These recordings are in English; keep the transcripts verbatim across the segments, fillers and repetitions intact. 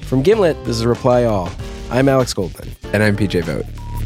From Gimlet, this is Reply All. I'm Alex Goldman. And I'm P J Vogt.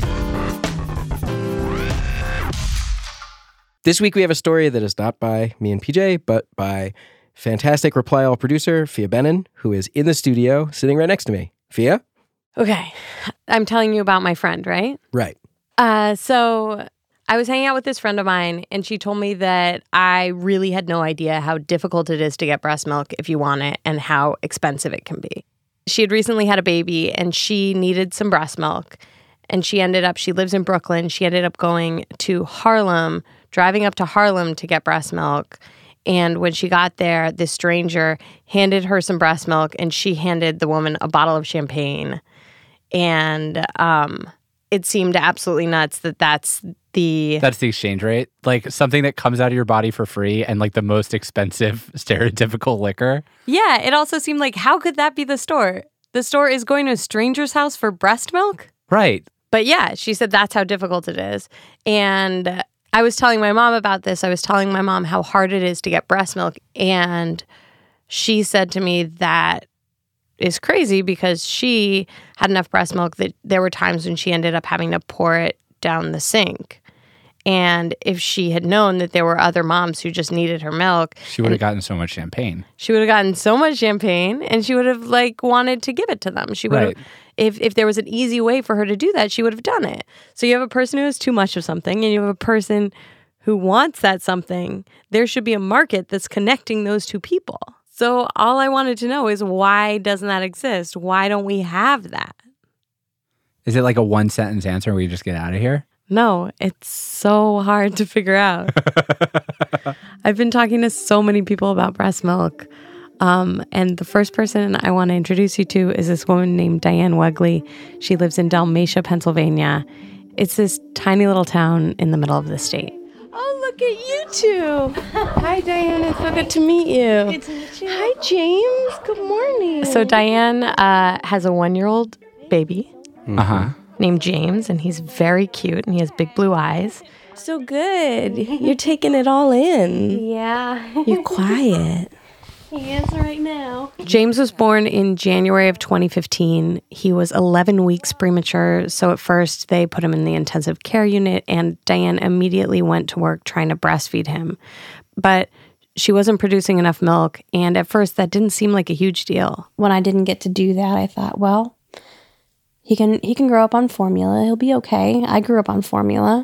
This week we have a story that is not by me and P J, but by fantastic Reply All producer Fia Benin, who is in the studio sitting right next to me. Fia? Okay. I'm telling you about my friend, right? Right. Uh, so I was hanging out with this friend of mine, and she told me that I really had no idea how difficult it is to get breast milk if you want it and how expensive it can be. She had recently had a baby, and she needed some breast milk. And she ended up, she lives in Brooklyn. She ended up going to Harlem, driving up to Harlem to get breast milk. And when she got there, this stranger handed her some breast milk, and she handed the woman a bottle of champagne. And um, it seemed absolutely nuts that that's the... That's the exchange rate? Like something that comes out of your body for free and like the most expensive stereotypical liquor? Yeah, it also seemed like, how could that be the store? The store is going to a stranger's house for breast milk? Right. But yeah, she said that's how difficult it is. And I was telling my mom about this. I was telling my mom how hard it is to get breast milk. And she said to me that is crazy because she had enough breast milk that there were times when she ended up having to pour it down the sink. And if she had known that there were other moms who just needed her milk, she would have gotten so much champagne. She would have gotten so much champagne, and she would have like wanted to give it to them. She would Right. have, if if there was an easy way for her to do that, she would have done it. So you have a person who has too much of something, and you have a person who wants that something. There should be a market that's connecting those two people. So all I wanted to know is, why doesn't that exist? Why don't we have that? Is it like a one sentence answer where you just get out of here? No, it's so hard to figure out. I've been talking to so many people about breast milk. Um, and the first person I want to introduce you to is this woman named Diane Wegley. She lives in Dalmatia, Pennsylvania. It's this tiny little town in the middle of the state. Oh, look at you two. Hi, Diane. It's so good to meet you. Good to meet you. Hi, James. Good morning. So Diane uh, has a one-year-old baby Uh-huh. named James, and he's very cute, and he has big blue eyes. So good. You're taking it all in. Yeah. You're quiet. He is right now. James was born in January of twenty fifteen. He was eleven weeks premature, so at first they put him in the intensive care unit, and Diane immediately went to work trying to breastfeed him. But she wasn't producing enough milk, and at first that didn't seem like a huge deal. When I didn't get to do that, I thought, well, he can he can grow up on formula. He'll be okay. I grew up on formula.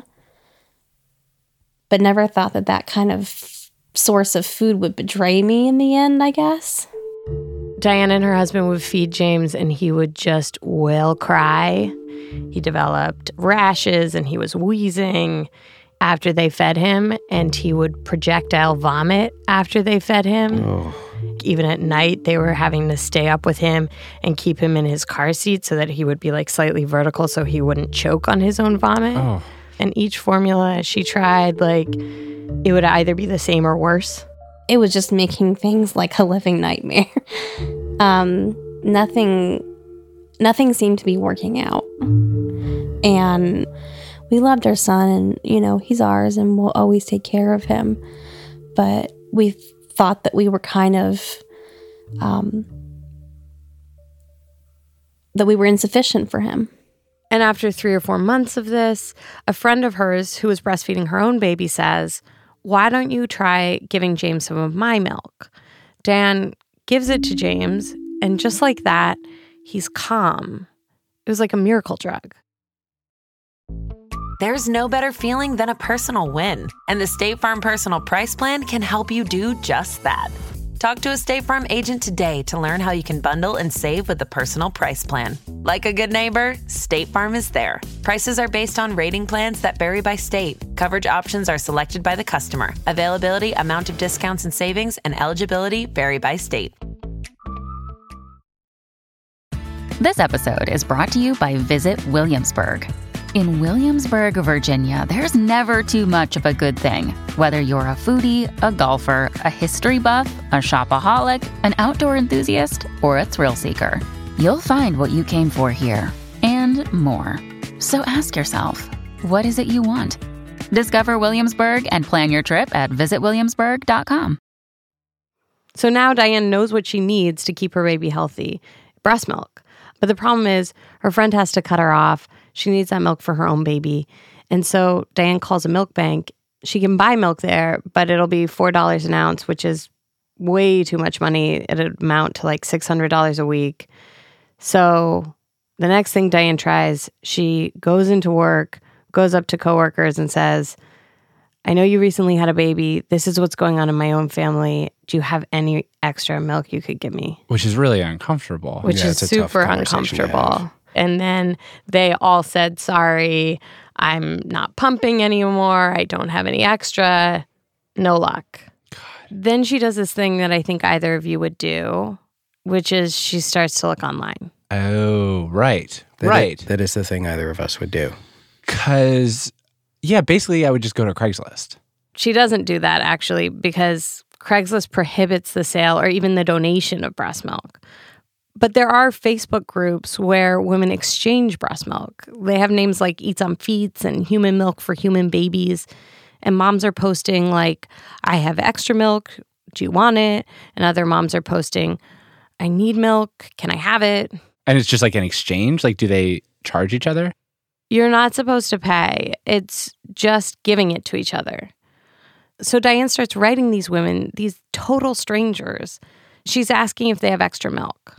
But never thought that that kind of source of food would betray me in the end, I guess. Diane and her husband would feed James, and he would just wail cry. He developed rashes, and he was wheezing after they fed him, and he would projectile vomit after they fed him. Oh. Even at night, they were having to stay up with him and keep him in his car seat so that he would be like slightly vertical so he wouldn't choke on his own vomit. Oh. And each formula she tried, like, it would either be the same or worse. It was just making things like a living nightmare. um, nothing, nothing seemed to be working out. And we loved our son, and, you know, he's ours, and we'll always take care of him. But we thought that we were kind of, um, that we were insufficient for him. And after three or four months of this, a friend of hers who was breastfeeding her own baby says, why don't you try giving James some of my milk? Dan gives it to James, and just like that, he's calm. It was like a miracle drug. There's no better feeling than a personal win, and the State Farm Personal Price Plan can help you do just that. Talk to a State Farm agent today to learn how you can bundle and save with the Personal Price Plan. Like a good neighbor, State Farm is there. Prices are based on rating plans that vary by state. Coverage options are selected by the customer. Availability, amount of discounts and savings, and eligibility vary by state. This episode is brought to you by Visit Williamsburg. In Williamsburg, Virginia, there's never too much of a good thing. Whether you're a foodie, a golfer, a history buff, a shopaholic, an outdoor enthusiast, or a thrill seeker, you'll find what you came for here and more. So ask yourself, what is it you want? Discover Williamsburg and plan your trip at visit williamsburg dot com. So now Diane knows what she needs to keep her baby healthy. breast milk. But the problem is her friend has to cut her off. She needs that milk for her own baby. And so Diane calls a milk bank. She can buy milk there, but it'll be four dollars an ounce, which is way too much money. It'd amount to like six hundred dollars a week. So the next thing Diane tries, she goes into work, goes up to coworkers and says, I know you recently had a baby. This is what's going on in my own family. Do you have any extra milk you could give me? Which is really uncomfortable. Which Yeah, is it's a tough super conversation to uncomfortable. have. And then they all said, sorry, I'm not pumping anymore. I don't have any extra. No luck. God. Then she does this thing that I think either of you would do, which is she starts to look online. Oh, right. That right. is, that is the thing either of us would do. Because, yeah, basically I would just go to Craigslist. She doesn't do that, actually, because Craigslist prohibits the sale or even the donation of breast milk. But there are Facebook groups where women exchange breast milk. They have names like Eats on Feets and Human Milk for Human Babies. And moms are posting like, I have extra milk. Do you want it? And other moms are posting, I need milk. Can I have it? And it's just like an exchange? Like, do they charge each other? You're not supposed to pay. It's just giving it to each other. So Diane starts writing these women, these total strangers. She's asking if they have extra milk.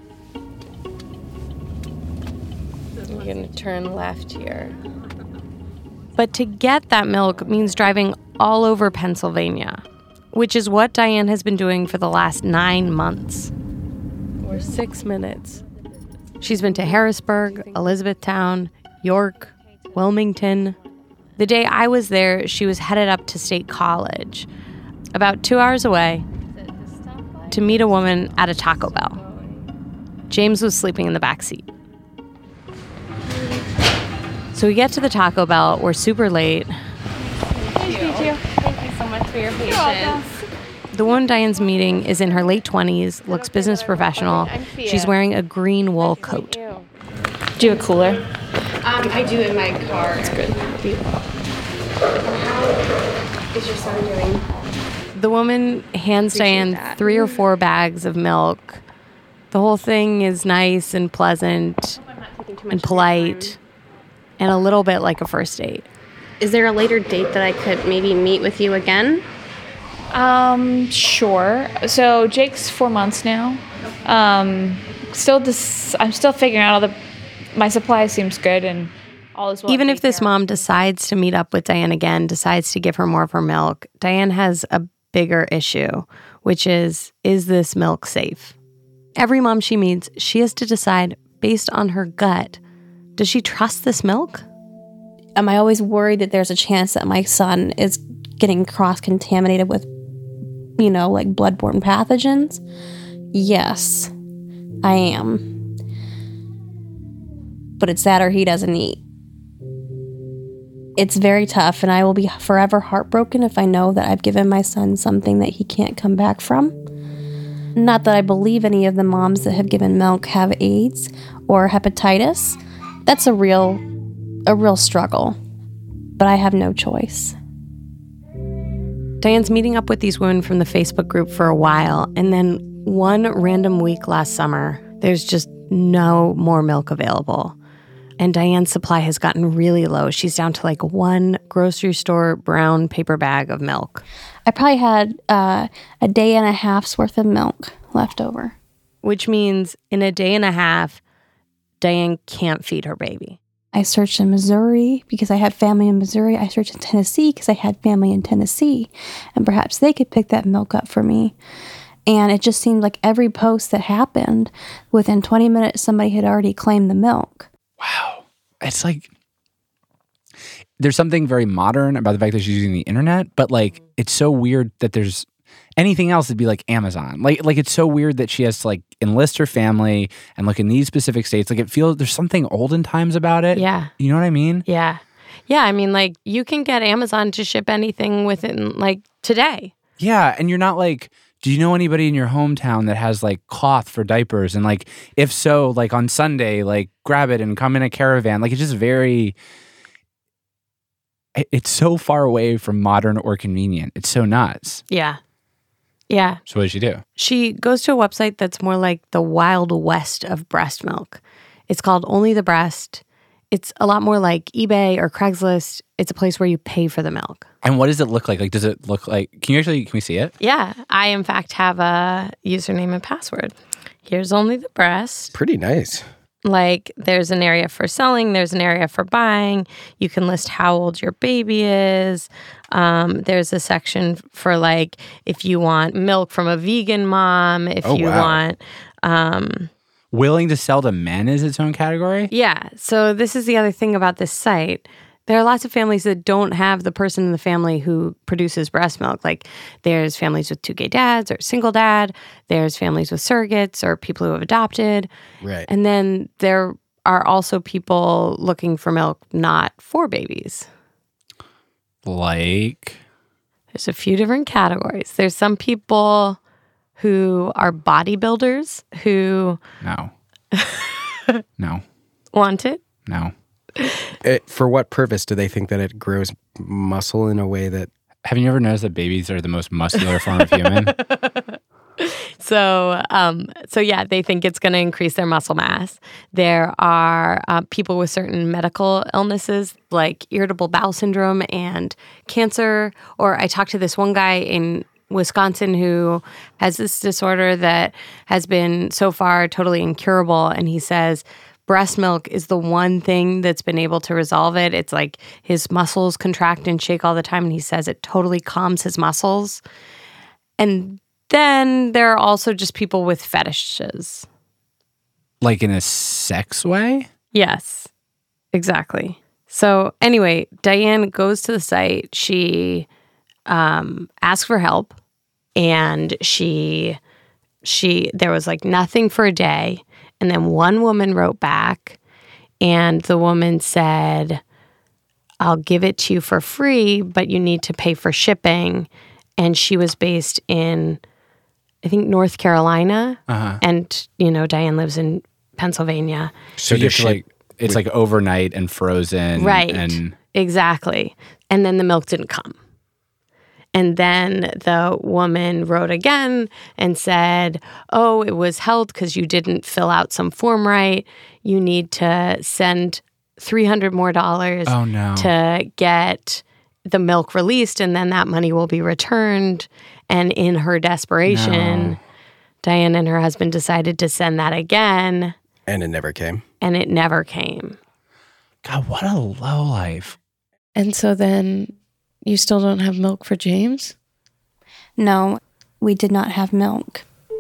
I'm going to turn left here. But to get that milk means driving all over Pennsylvania, which is what Diane has been doing for the last nine months. Or six minutes. She's been to Harrisburg, Elizabethtown, York, Wilmington. The day I was there, she was headed up to State College, about two hours away, to meet a woman at a Taco Bell. James was sleeping in the back seat. So we get to the Taco Bell. We're super late. Thank you. Thank you so much for your patience. The woman Diane's meeting is in her late twenties, looks business professional. She's wearing a green wool coat. Do you have a cooler? Um, I do in my car. It's good. How is your son doing? The woman hands Appreciate Diane that. three or four bags of milk. The whole thing is nice and pleasant and polite and a little bit like a first date. Is there a later date that I could maybe meet with you again? Um, sure. So Jake's four months now. Um, still, this, I'm still figuring out all the. My supply seems good, and all is well. Even if taken this care of. mom decides to meet up with Diane again, decides to give her more of her milk, Diane has a bigger issue, which is, is this milk safe? Every mom she meets, she has to decide based on her gut, does she trust this milk? Am I always worried that there's a chance that my son is getting cross-contaminated with, you know, like bloodborne pathogens? Yes, I am. But it's that or he doesn't eat. It's very tough, and I will be forever heartbroken if I know that I've given my son something that he can't come back from. Not that I believe any of the moms that have given milk have AIDS or hepatitis. That's a real, a real struggle. But I have no choice. Diane's meeting up with these women from the Facebook group for a while, and then one random week last summer, there's just no more milk available. And Diane's supply has gotten really low. She's down to like one grocery store brown paper bag of milk. I probably had uh, a day and a half's worth of milk left over. Which means in a day and a half, Diane can't feed her baby. I searched in Missouri because I had family in Missouri. I searched in Tennessee because I had family in Tennessee. And perhaps they could pick that milk up for me. And it just seemed like every post that happened, within twenty minutes, somebody had already claimed the milk. Wow. It's like, there's something very modern about the fact that she's using the internet, but like, it's so weird that there's anything else that'd be like Amazon. Like, like it's so weird that she has to like enlist her family and look in these specific states. Like it feels, there's something olden times about it. Yeah. You know what I mean? Yeah. Yeah. I mean, like, you can get Amazon to ship anything within like today. Yeah. And you're not like, do you know anybody in your hometown that has like cloth for diapers? And like, if so, like on Sunday, like grab it and come in a caravan. Like it's just very, it's so far away from modern or convenient. It's so nuts. Yeah. Yeah. So what did she do? She goes to a website that's more like the Wild West of breast milk. It's called Only the Breast. It's a lot more like eBay or Craigslist. It's a place where you pay for the milk. And what does it look like? Like, does it look like, can you actually, can we see it? Yeah. I, in fact, have a username and password. Here's Only the Breast. Pretty nice. Like, there's an area for selling. There's an area for buying. You can list how old your baby is. Um, there's a section for, like, if you want milk from a vegan mom, if Oh, you wow. want... Um, Willing to sell to men is its own category? Yeah. So this is the other thing about this site. There are lots of families that don't have the person in the family who produces breast milk. Like there's families with two gay dads or single dad. There's families with surrogates or people who have adopted. Right. And then there are also people looking for milk not for babies. Like? There's a few different categories. There's some people who are bodybuilders who No. No. want it. No. It, for what purpose do they think that it grows muscle in a way that... Have you ever noticed that babies are the most muscular form of human? So, um, so yeah, they think it's going to increase their muscle mass. There are uh, people with certain medical illnesses like irritable bowel syndrome and cancer. Or I talked to this one guy in Wisconsin who has this disorder that has been so far totally incurable. And he says breast milk is the one thing that's been able to resolve it. It's like his muscles contract and shake all the time. And he says it totally calms his muscles. And then there are also just people with fetishes. Like in a sex way? Yes, exactly. So anyway, Diane goes to the site. She um, asks for help, and she she there was like nothing for a day, and then one woman wrote back, and the woman said, "I'll give it to you for free, but you need to pay for shipping." And she was based in, I think, North Carolina, Uh-huh. and you know Diane lives in Pennsylvania. So you have to like, it's like overnight and frozen. Right. And Exactly. And then the milk didn't come. And then the woman wrote again and said, oh, it was held because you didn't fill out some form right. You need to send three hundred more dollars Oh, no. to get the milk released, and then that money will be returned. And in her desperation, No. Diane and her husband decided to send that again, And it never came. and it never came. God, what a low life. And so then you still don't have milk for James? No, we did not have milk.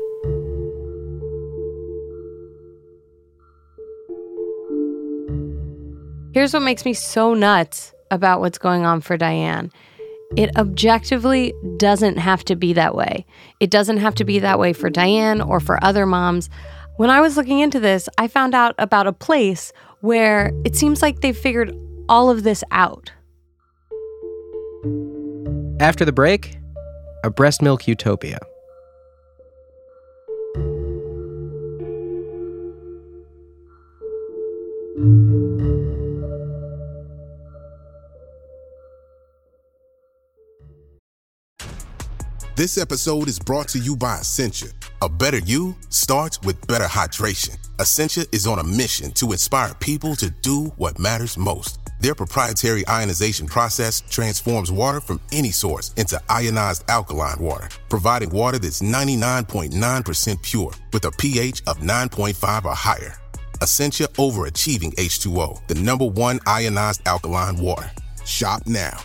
Here's what makes me so nuts about what's going on for Diane. It objectively doesn't have to be that way. It doesn't have to be that way for Diane or for other moms. When I was looking into this, I found out about a place where it seems like they've figured all of this out. After the break, a breast milk utopia. This episode is brought to you by Essentia. A better you starts with better hydration. Essentia is on a mission to inspire people to do what matters most. Their proprietary ionization process transforms water from any source into ionized alkaline water, providing water that's ninety-nine point nine percent pure with a pH of nine point five or higher. Essentia overachieving H two O, the number one ionized alkaline water. Shop now.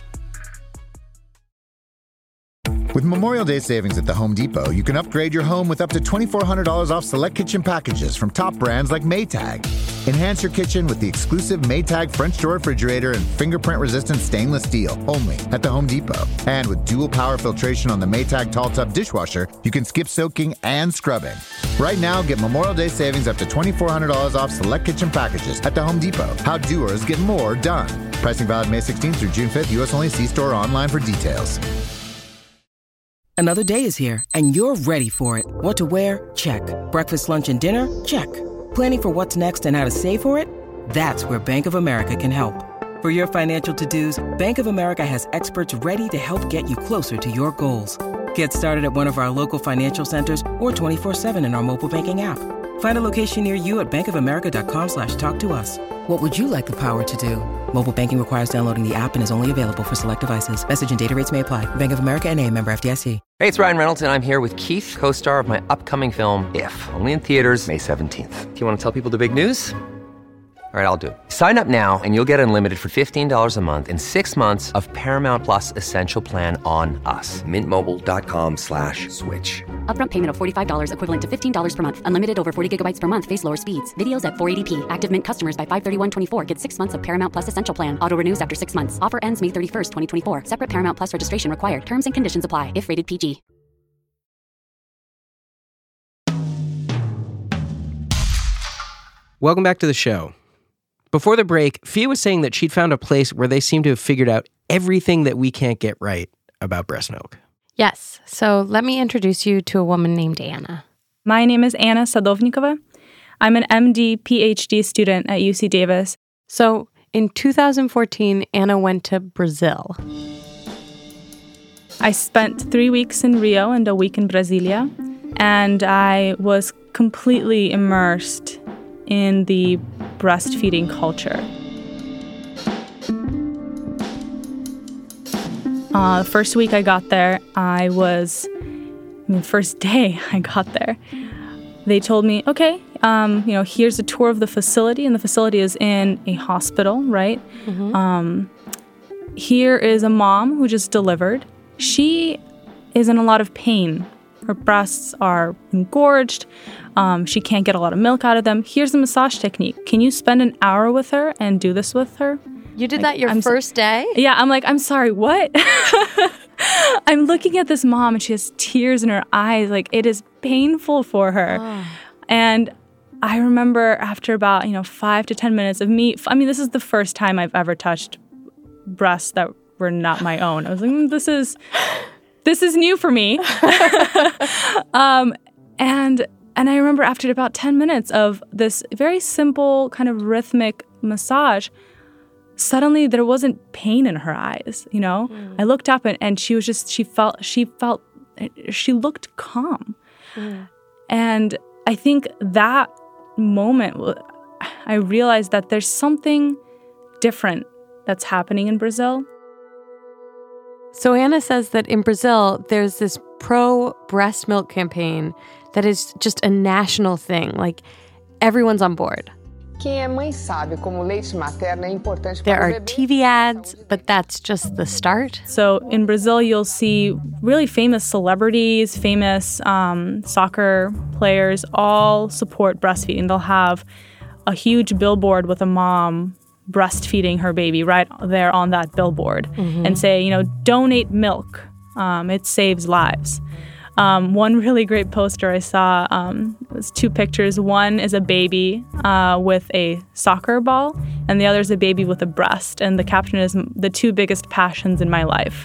With Memorial Day savings at the Home Depot, you can upgrade your home with up to twenty-four hundred dollars off select kitchen packages from top brands like Maytag. Enhance your kitchen with the exclusive Maytag French door refrigerator and fingerprint-resistant stainless steel, only at the Home Depot. And with dual power filtration on the Maytag Tall Tub dishwasher, you can skip soaking and scrubbing. Right now, get Memorial Day savings up to twenty-four hundred dollars off select kitchen packages at the Home Depot. How doers get more done. Pricing valid May sixteenth through June fifth. U S only. See store or online for details. Another day is here, and you're ready for it. What to wear? Check. Breakfast, lunch, and dinner? Check. Planning for what's next and how to save for it? That's where Bank of America can help. For your financial to-dos, Bank of America has experts ready to help get you closer to your goals. Get started at one of our local financial centers or twenty-four seven in our mobile banking app. Find a location near you at bankofamerica.com slash talk to us. What would you like the power to do? Mobile banking requires downloading the app and is only available for select devices. Message and data rates may apply. Bank of America N A, member F D I C. Hey, it's Ryan Reynolds, and I'm here with Keith, co-star of my upcoming film, If, only in theaters May seventeenth. Do you want to tell people the big news? All right, I'll do it. Sign up now and you'll get unlimited for fifteen dollars a month and six months of Paramount Plus Essential Plan on us. Mint Mobile dot com slash switch. Upfront payment of forty-five dollars equivalent to fifteen dollars per month. Unlimited over forty gigabytes per month. Face lower speeds. Videos at four eighty p. Active Mint customers by five thirty-one twenty-four get six months of Paramount Plus Essential Plan. Auto renews after six months. Offer ends May thirty-first, twenty twenty-four. Separate Paramount Plus registration required. Terms and conditions apply if rated P G. Welcome back to the show. Before the break, Fia was saying that she'd found a place where they seem to have figured out everything that we can't get right about breast milk. Yes. So let me introduce you to a woman named Anna. My name is Anna Sadovnikova. I'm an M D P H D student at U C Davis. So in two thousand fourteen, Anna went to Brazil. I spent three weeks in Rio and a week in Brasilia, and I was completely immersed in the breastfeeding culture. Uh, the first week I got there, I was, I mean, first day I got there, they told me, okay, um, you know, here's a tour of the facility, and the facility is in a hospital, right? Mm-hmm. Um, here is a mom who just delivered. She is in a lot of pain. Her breasts are engorged. Um, she can't get a lot of milk out of them. Here's a massage technique. Can you spend an hour with her and do this with her? You did like, that your I'm first so- day? Yeah, I'm like, I'm sorry, what? I'm looking at this mom and she has tears in her eyes. Like, it is painful for her. Oh. And I remember after about, you know, five to ten minutes of me, I mean, this is the first time I've ever touched breasts that were not my own. I was like, mm, this is... This is new for me. um, and and I remember after about ten minutes of this very simple kind of rhythmic massage, suddenly there wasn't pain in her eyes, you know? Mm. I looked up and, and she was just, she felt, she felt, she looked calm. Mm. And I think that moment, I realized that there's something different that's happening in Brazil. So Anna says that in Brazil, there's this pro-breast milk campaign that is just a national thing. Like, everyone's on board. There are T V ads, but that's just the start. So in Brazil, you'll see really famous celebrities, famous um, soccer players all support breastfeeding. They'll have a huge billboard with a mom breastfeeding her baby right there on that billboard, mm-hmm. and say, you know, donate milk. Um, it saves lives. Um, one really great poster I saw um, was two pictures. One is a baby uh, with a soccer ball, and the other is a baby with a breast. And the caption is, "The two biggest passions in my life."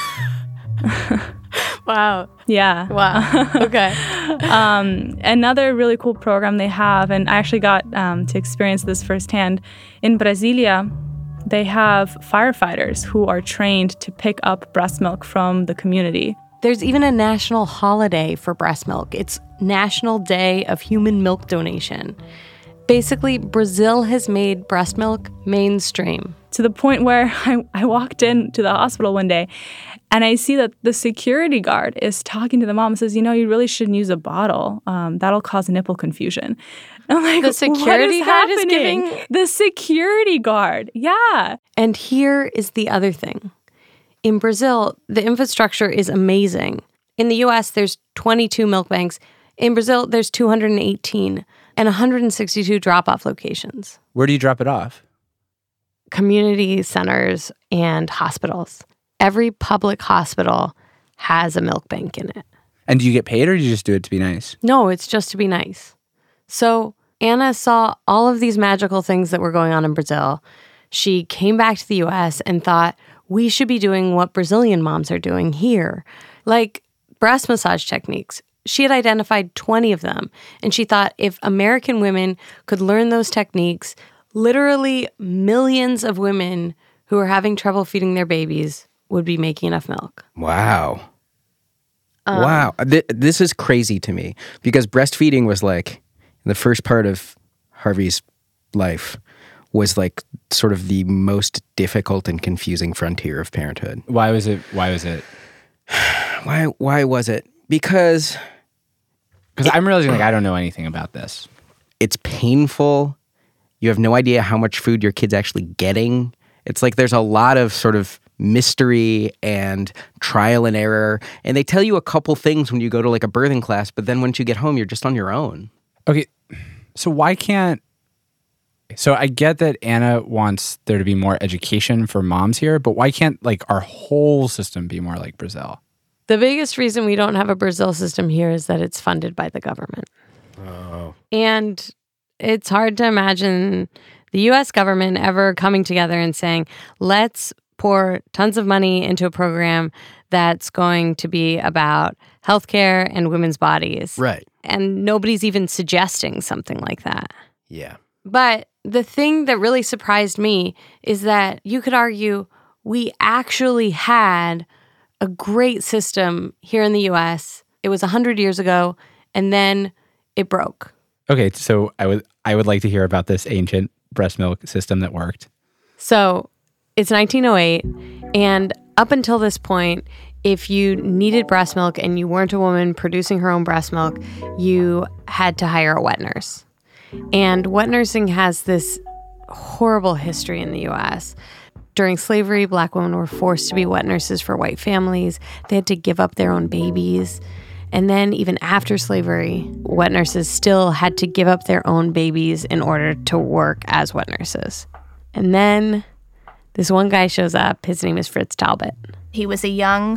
Wow. Yeah. Wow. Okay. um, another really cool program they have, and I actually got um, to experience this firsthand, in Brasilia, they have firefighters who are trained to pick up breast milk from the community. There's even a national holiday for breast milk. It's National Day of Human Milk Donation. Basically, Brazil has made breast milk mainstream. To the point where I, I walked into the hospital one day and I see that the security guard is talking to the mom and says, you know, you really shouldn't use a bottle. Um, that'll cause nipple confusion. And I'm like, the security what is guard happening? is giving... The security guard, yeah. And here is the other thing. In Brazil, the infrastructure is amazing. In the U S, there's twenty-two milk banks. In Brazil, there's two hundred eighteen and one hundred sixty-two drop-off locations. Where do you drop it off? Community centers and hospitals. Every public hospital has a milk bank in it. And do you get paid, or do you just do it to be nice? No, it's just to be nice. So Anna saw all of these magical things that were going on in Brazil. She came back to the U S and thought, we should be doing what Brazilian moms are doing here, like breast massage techniques. She had identified twenty of them, and she thought if American women could learn those techniques, literally millions of women who are having trouble feeding their babies would be making enough milk. Wow. Um, wow. Th- this is crazy to me because breastfeeding was like, in the first part of Harvey's life, was like sort of the most difficult and confusing frontier of parenthood. Why was it? Why was it? Why, why was it? Because... Because I'm realizing like I don't know anything about this. It's painful. You have no idea how much food your kid's actually getting. It's like there's a lot of sort of mystery and trial and error. And they tell you a couple things when you go to like a birthing class, but then once you get home, you're just on your own. Okay, so why can't... So I get that Anna wants there to be more education for moms here, but why can't like our whole system be more like Brazil? The biggest reason we don't have a Brazil system here is that it's funded by the government. Oh. And it's hard to imagine the U S government ever coming together and saying, let's pour tons of money into a program that's going to be about healthcare and women's bodies. Right. And nobody's even suggesting something like that. Yeah. But the thing that really surprised me is that you could argue we actually had a great system here in the U S. It was one hundred years ago, and then it broke. Okay, so I would I would like to hear about this ancient breast milk system that worked. So it's nineteen oh eight, and up until this point, if you needed breast milk and you weren't a woman producing her own breast milk, you had to hire a wet nurse. And wet nursing has this horrible history in the U S. During slavery, Black women were forced to be wet nurses for white families. They had to give up their own babies. And then even after slavery, wet nurses still had to give up their own babies in order to work as wet nurses. And then this one guy shows up. His name is Fritz Talbot. He was a young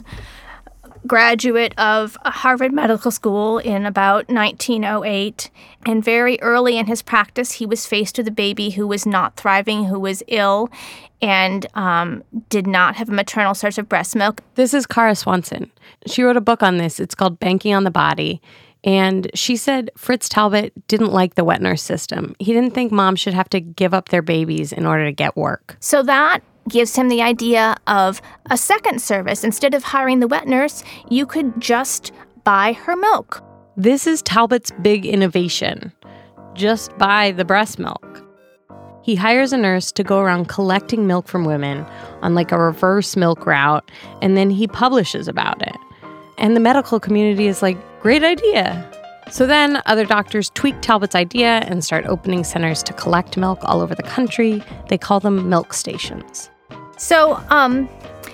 graduate of Harvard Medical School in about nineteen oh eight. And very early in his practice, he was faced with a baby who was not thriving, who was ill, and um, did not have a maternal source of breast milk. This is Kara Swanson. She wrote a book on this. It's called Banking on the Body. And she said Fritz Talbot didn't like the wet nurse system. He didn't think moms should have to give up their babies in order to get work. So that gives him the idea of a second service. Instead of hiring the wet nurse, you could just buy her milk. This is Talbot's big innovation. Just buy the breast milk. He hires a nurse to go around collecting milk from women on like a reverse milk route, and then he publishes about it. And the medical community is like, great idea. So then other doctors tweak Talbot's idea and start opening centers to collect milk all over the country. They call them milk stations. So, um,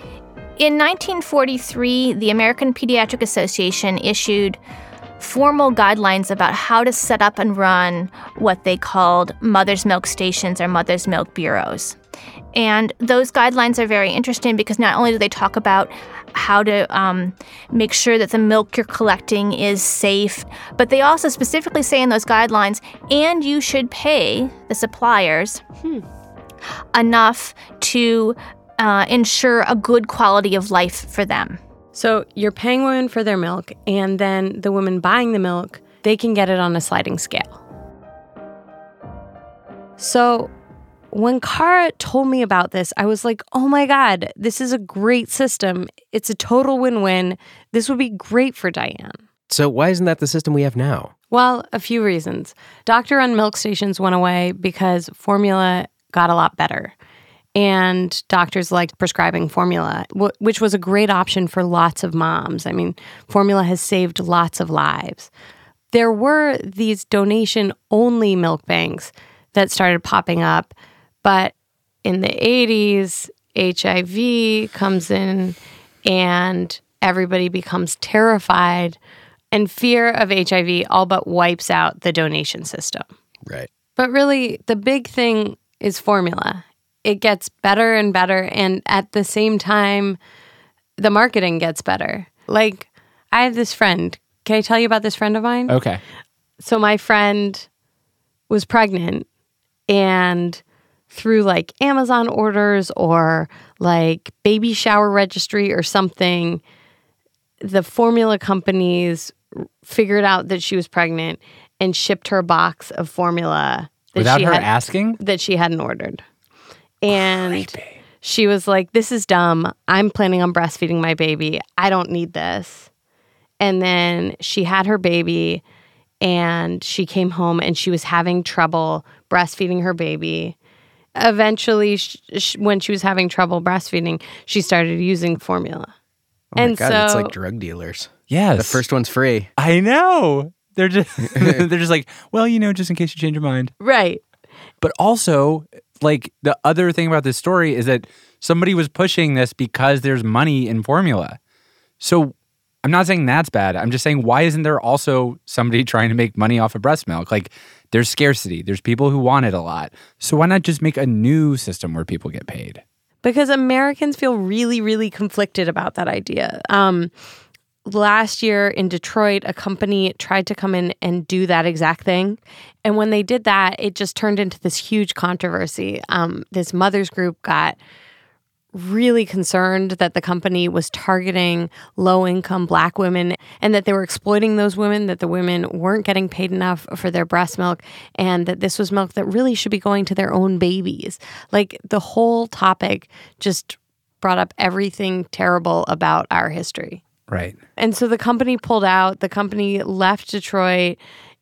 in nineteen forty-three, the American Pediatric Association issued formal guidelines about how to set up and run what they called mother's milk stations or mother's milk bureaus. And those guidelines are very interesting because not only do they talk about how to um, make sure that the milk you're collecting is safe, but they also specifically say in those guidelines, and you should pay the suppliers hmm. enough to uh, ensure a good quality of life for them. So you're paying women for their milk, and then the women buying the milk, they can get it on a sliding scale. So when Kara told me about this, I was like, oh my God, this is a great system. It's a total win-win. This would be great for Diane. So why isn't that the system we have now? Well, a few reasons. Doctor-run milk stations went away because formula got a lot better. And doctors liked prescribing formula, which was a great option for lots of moms. I mean, formula has saved lots of lives. There were these donation-only milk banks that started popping up. But in the eighties, H I V comes in and everybody becomes terrified. And fear of H I V all but wipes out the donation system. Right. But really, the big thing is formula. It gets better and better. And at the same time, the marketing gets better. Like, I have this friend. Can I tell you about this friend of mine? Okay. So my friend was pregnant, and through like Amazon orders or like baby shower registry or something, the formula companies figured out that she was pregnant and shipped her a box of formula that without she her had, asking? That she hadn't ordered. And Creepy. She was like, this is dumb. I'm planning on breastfeeding my baby. I don't need this. And then she had her baby and she came home and she was having trouble breastfeeding her baby. Eventually, sh- sh- when she was having trouble breastfeeding, she started using formula. Oh my and God, so, it's like drug dealers. Yes. The first one's free. I know. They're just they're just like, well, you know, just in case you change your mind. Right. But also, like, the other thing about this story is that somebody was pushing this because there's money in formula. So I'm not saying that's bad. I'm just saying, why isn't there also somebody trying to make money off of breast milk? Like, there's scarcity. There's people who want it a lot. So why not just make a new system where people get paid? Because Americans feel really, really conflicted about that idea. Um, last year in Detroit, a company tried to come in and do that exact thing. And when they did that, it just turned into this huge controversy. Um, this mothers group got really concerned that the company was targeting low-income Black women and that they were exploiting those women, that the women weren't getting paid enough for their breast milk, and that this was milk that really should be going to their own babies. Like, the whole topic just brought up everything terrible about our history. Right. And so the company pulled out, the company left Detroit,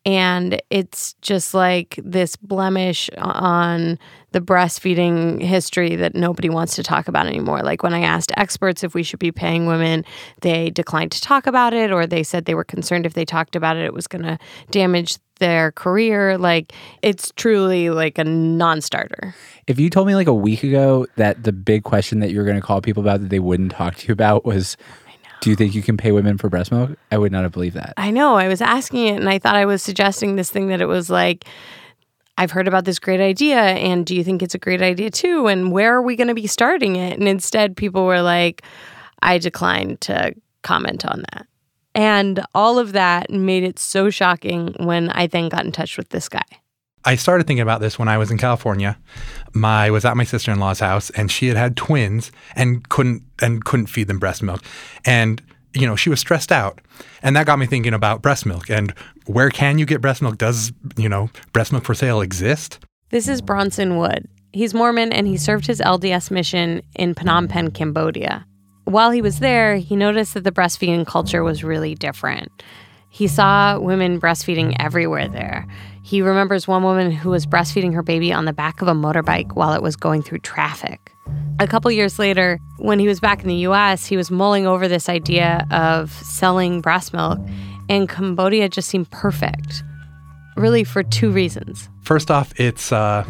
and it's just like this blemish on the breastfeeding history that nobody wants to talk about anymore. Like, when I asked experts if we should be paying women, they declined to talk about it, or they said they were concerned if they talked about it, it was going to damage their career. Like, it's truly like a non-starter. If you told me like a week ago that the big question that you were going to call people about that they wouldn't talk to you about was, do you think you can pay women for breast milk? I would not have believed that. I know. I was asking it, and I thought I was suggesting this thing that it was like, I've heard about this great idea, and do you think it's a great idea too? And where are we going to be starting it? And instead, people were like, I declined to comment on that. And all of that made it so shocking when I then got in touch with this guy. I started thinking about this when I was in California. My I was at my sister-in-law's house, and she had had twins and couldn't and couldn't feed them breast milk. And, you know, she was stressed out. And that got me thinking about breast milk and where can you get breast milk? Does, you know, breast milk for sale exist? This is Bronson Wood. He's Mormon, and he served his L D S mission in Phnom Penh, Cambodia. While he was there, he noticed that the breastfeeding culture was really different. He saw women breastfeeding everywhere there. He remembers one woman who was breastfeeding her baby on the back of a motorbike while it was going through traffic. A couple years later, when he was back in the U S, he was mulling over this idea of selling breast milk, and Cambodia just seemed perfect, really for two reasons. First off, it's uh,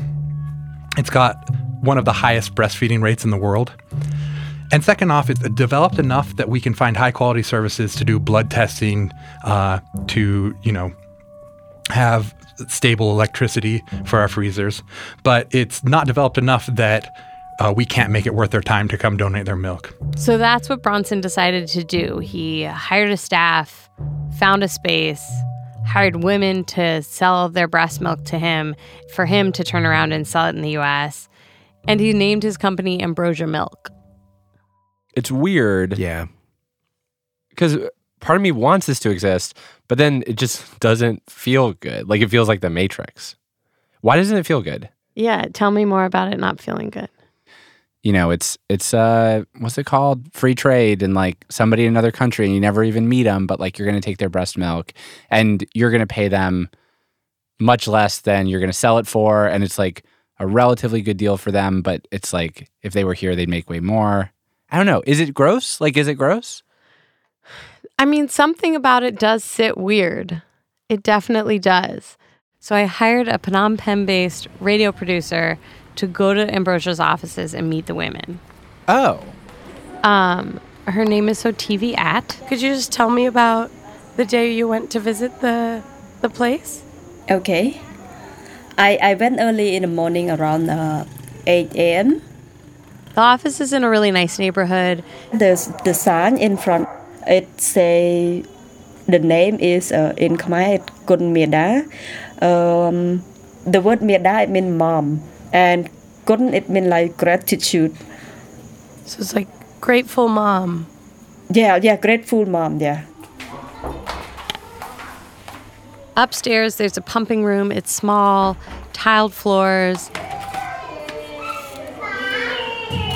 it's got one of the highest breastfeeding rates in the world. And second off, it's developed enough that we can find high-quality services to do blood testing, uh, to, you know, have stable electricity for our freezers. But it's not developed enough that uh, we can't make it worth their time to come donate their milk. So that's what Bronson decided to do. He hired a staff, found a space, hired women to sell their breast milk to him, for him to turn around and sell it in the U S. And he named his company Ambrosia Milk. It's weird. Yeah. Because part of me wants this to exist, but then it just doesn't feel good. Like, it feels like the Matrix. Why doesn't it feel good? Yeah, tell me more about it not feeling good. You know, it's, it's uh, what's it called? Free trade, and like somebody in another country and you never even meet them, but like you're going to take their breast milk and you're going to pay them much less than you're going to sell it for. And it's like a relatively good deal for them, but it's like if they were here, they'd make way more. I don't know. Is it gross? Like, is it gross? I mean, something about it does sit weird. It definitely does. So I hired a Phnom Penh-based radio producer to go to Ambrosia's offices and meet the women. Oh. Um, her name is Sotivi At. Could you just tell me about the day you went to visit the the place? Okay. I, I went early in the morning around uh, eight a.m. The office is in a really nice neighborhood. There's the sign in front. It say the name is uh, in Khmer, Kun Mieda. Um, the word Mieda, it means mom. And Kun, it means like gratitude. So it's like grateful mom. Yeah, yeah, grateful mom, yeah. Upstairs, there's a pumping room. It's small, tiled floors.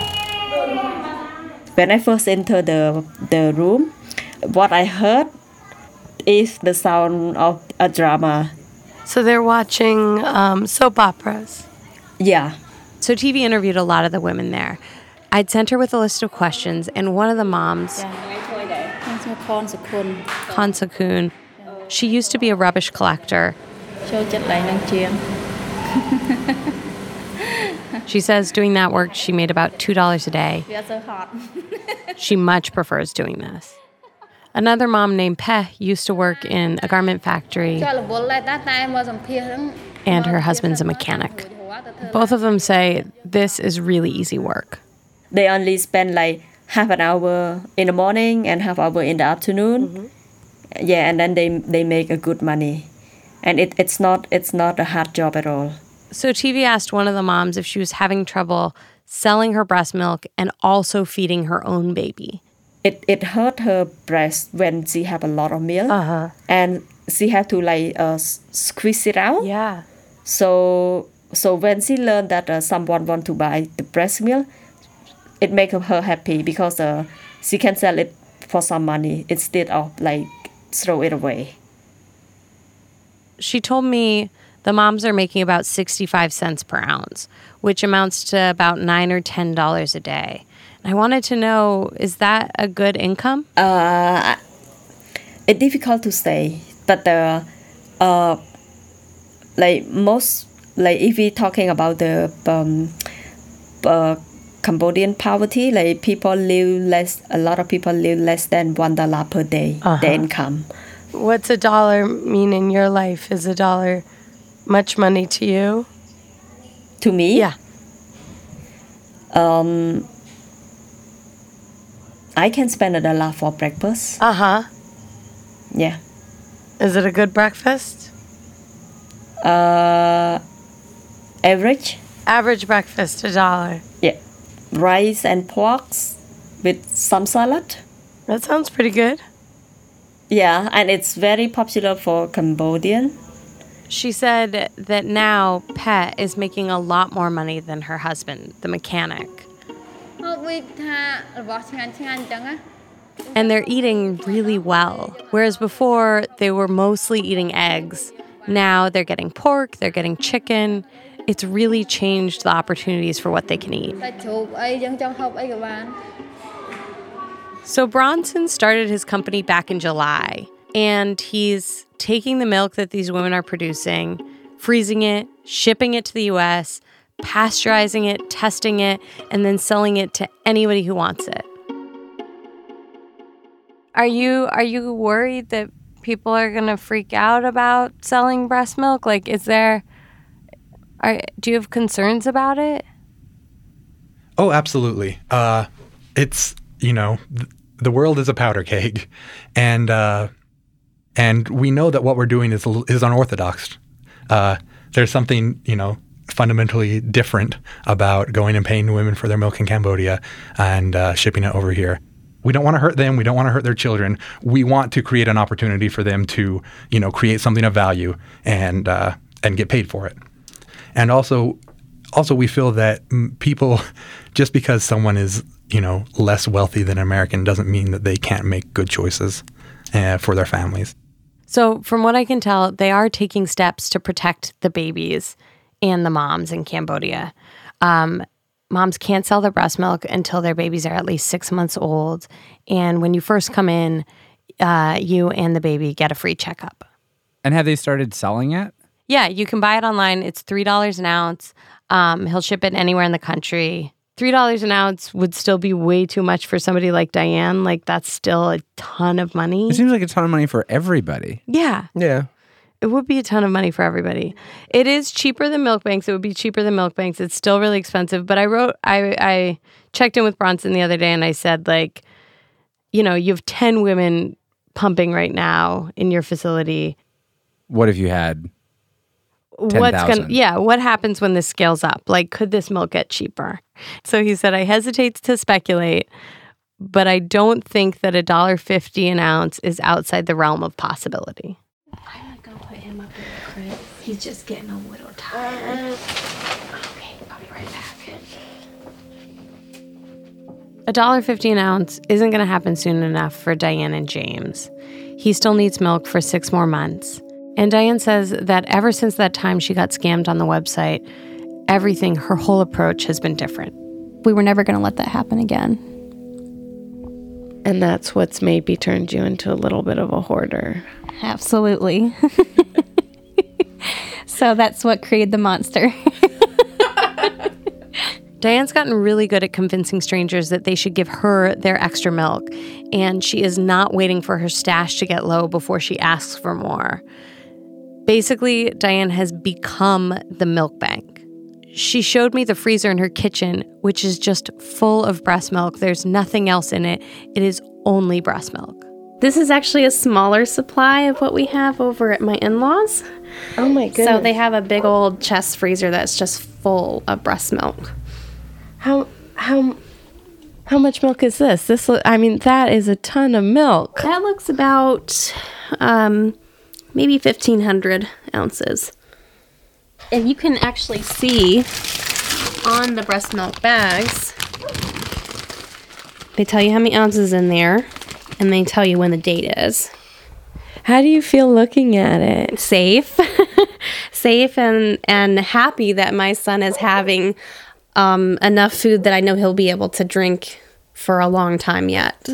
When I first entered the the room, what I heard is the sound of a drama. So they're watching um, soap operas. Yeah. So T V interviewed a lot of the women there. I'd sent her with a list of questions, and one of the moms, Konsakun, she used to be a rubbish collector. She says doing that work, she made about two dollars a day. She much prefers doing this. Another mom named Peh used to work in a garment factory, and her husband's a mechanic. Both of them say this is really easy work. They only spend like half an hour in the morning and half hour in the afternoon. Mm-hmm. Yeah, and then they they make a good money. And it, it's not it's not a hard job at all. So T V asked one of the moms if she was having trouble selling her breast milk and also feeding her own baby. It it hurt her breast when she have a lot of milk, uh-huh. and she had to like uh, squeeze it out. Yeah. So so when she learned that uh, someone want to buy the breast milk, it make her happy because uh, she can sell it for some money instead of like throw it away. She told me the moms are making about sixty-five cents per ounce, which amounts to about nine or ten dollars a day. I wanted to know, is that a good income? Uh, it's difficult to say, but uh, uh, like most, like if we're talking about the um, uh, Cambodian poverty, like people live less, a lot of people live less than one dollar per day, Uh-huh. the income. What's a dollar mean in your life? Is a dollar much money to you? To me? Yeah. Um, I can spend a dollar for breakfast. Uh-huh. Yeah. Is it a good breakfast? Uh, average. Average breakfast, a dollar. Yeah. Rice and pork with some salad. That sounds pretty good. Yeah, and it's very popular for Cambodian. She said that now Peh is making a lot more money than her husband, the mechanic. And they're eating really well. Whereas before, they were mostly eating eggs. Now they're getting pork, they're getting chicken. It's really changed the opportunities for what they can eat. So Bronson started his company back in July, and he's taking the milk that these women are producing, freezing it, shipping it to the U S, pasteurizing it, testing it, and then selling it to anybody who wants it. Are you are you worried that people are going to freak out about selling breast milk? Like, is there, are, do you have concerns about it? Oh, absolutely. Uh, it's, you know, th- the world is a powder keg, and uh, and we know that what we're doing is is unorthodox. Uh, there's something, you know, fundamentally different about going and paying women for their milk in Cambodia and uh, shipping it over here. We don't want to hurt them. We don't want to hurt their children. We want to create an opportunity for them to, you know, create something of value and uh, and get paid for it. And also, also we feel that people, just because someone is, you know, less wealthy than an American doesn't mean that they can't make good choices uh, for their families. So from what I can tell, they are taking steps to protect the babies and the moms in Cambodia. Um, moms can't sell their breast milk until their babies are at least six months old. And when you first come in, uh, you and the baby get a free checkup. And have they started selling it? Yeah, you can buy it online. It's three dollars an ounce. Um, he'll ship it anywhere in the country. three dollars an ounce would still be way too much for somebody like Diane. Like, that's still a ton of money. It seems like a ton of money for everybody. Yeah. Yeah. It would be a ton of money for everybody. It is cheaper than milk banks. It would be cheaper than milk banks. It's still really expensive. But I wrote, I, I checked in with Bronson the other day and I said, like, you know, you have ten women pumping right now in your facility. What if you had ten What's thousand? gonna, yeah, what happens when this scales up? Like, could this milk get cheaper? So he said, I hesitate to speculate, but I don't think that a dollar fifty an ounce is outside the realm of possibility. I'm gonna put him up in the crib. He's just getting a little tired. Okay, I'll be right back. A dollar fifty an ounce isn't going to happen soon enough for Diane and James. He still needs milk for six more months. And Diane says that ever since that time she got scammed on the website, everything, her whole approach has been different. We were never going to let that happen again. And that's what's maybe turned you into a little bit of a hoarder. Absolutely. So that's what created the monster. Diane's gotten really good at convincing strangers that they should give her their extra milk, and she is not waiting for her stash to get low before she asks for more. Basically, Diane has become the milk bank. She showed me the freezer in her kitchen, which is just full of breast milk. There's nothing else in it. It is only breast milk. This is actually a smaller supply of what we have over at my in-laws. Oh my goodness. So they have a big old chest freezer that's just full of breast milk. How how how much milk is this? This lo- I mean, that is a ton of milk. That looks about um, maybe fifteen hundred ounces. And you can actually see on the breast milk bags, they tell you how many ounces in there, and they tell you when the date is. How do you feel looking at it? Safe. Safe and, and happy that my son is having um, enough food that I know he'll be able to drink for a long time yet.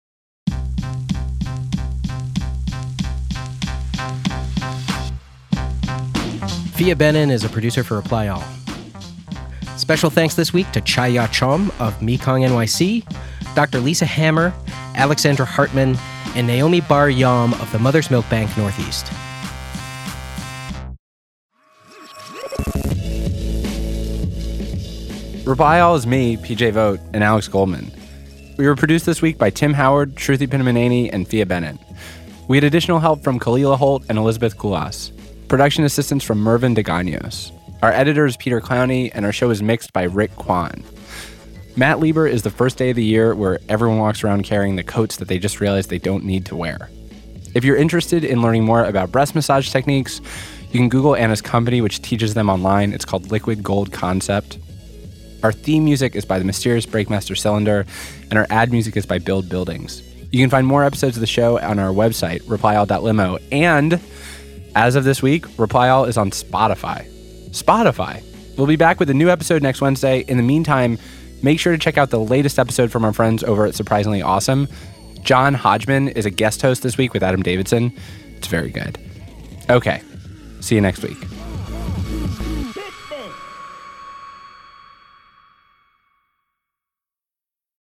Fia Benin is a producer for Reply All. Special thanks this week to Chaya Chom of Mekong N Y C, Doctor Lisa Hammer, Alexandra Hartman, and Naomi Bar Yam of the Mother's Milk Bank Northeast. Reply All is me, P J Vogt, and Alex Goldman. We were produced this week by Tim Howard, Shruti Pinamaneni, and Fia Benin. We had additional help from Kalila Holt and Elizabeth Kulas. Production assistance from Mervyn DeGanos. Our editor is Peter Clowney, and our show is mixed by Rick Kwan. Matt Lieber is the first day of the year where everyone walks around carrying the coats that they just realized they don't need to wear. If you're interested in learning more about breast massage techniques, you can Google Anna's company, which teaches them online. It's called Liquid Gold Concept. Our theme music is by the mysterious Breakmaster Cylinder, and our ad music is by Build Buildings. You can find more episodes of the show on our website, reply all dot limo, and as of this week, Reply All is on Spotify. Spotify. We'll be back with a new episode next Wednesday. In the meantime, make sure to check out the latest episode from our friends over at Surprisingly Awesome. John Hodgman is a guest host this week with Adam Davidson. It's very good. Okay, see you next week.